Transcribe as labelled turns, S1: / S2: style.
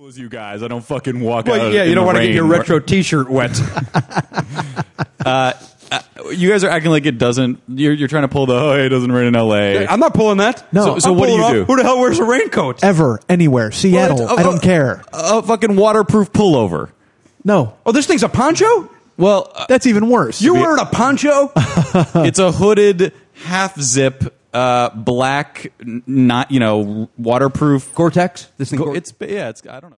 S1: You guys, I don't fucking walk out.
S2: Well, yeah, you don't want to get your retro T-shirt wet.
S1: You guys are acting like it doesn't. You're trying to pull the it doesn't rain in L.A.
S2: I'm not pulling that.
S3: No.
S1: So what do you do?
S2: Who the hell wears a raincoat?
S3: Ever, anywhere, Seattle. I don't care.
S1: A fucking waterproof pullover.
S3: No.
S2: Oh, this thing's a poncho?
S1: Well,
S3: That's even worse.
S2: You're wearing a poncho?
S1: it's a hooded half zip, black, not waterproof
S2: Gore-Tex? This thing.
S1: It's I don't know.